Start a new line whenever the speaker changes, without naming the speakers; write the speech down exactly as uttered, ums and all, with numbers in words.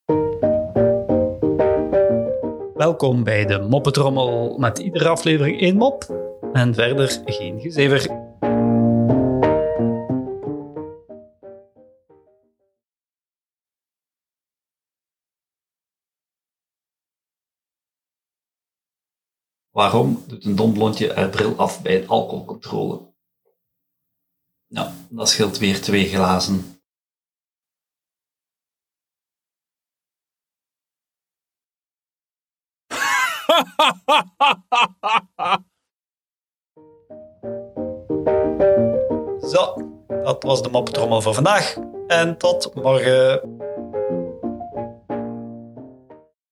Welkom bij de Moppetrommel met iedere aflevering één mop en verder geen gezever. Waarom doet een dom blondje haar bril af bij een alcoholcontrole? Nou, dat scheelt weer twee glazen. Zo, dat was de Moppetrommel voor vandaag. En tot morgen.